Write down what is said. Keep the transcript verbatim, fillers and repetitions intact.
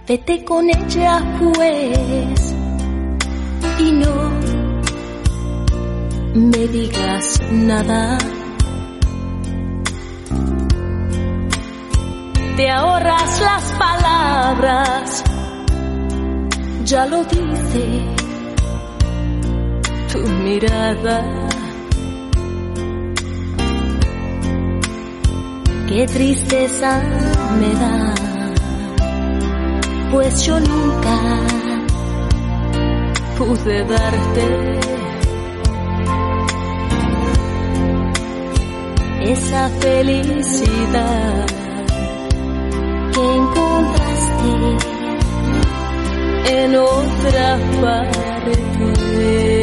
vete con ella pues y no me digas nada. Te ahorras las palabras, ya lo dice tu mirada. Qué tristeza me da, pues yo nunca pude darte esa felicidad que encontraste en otra parte.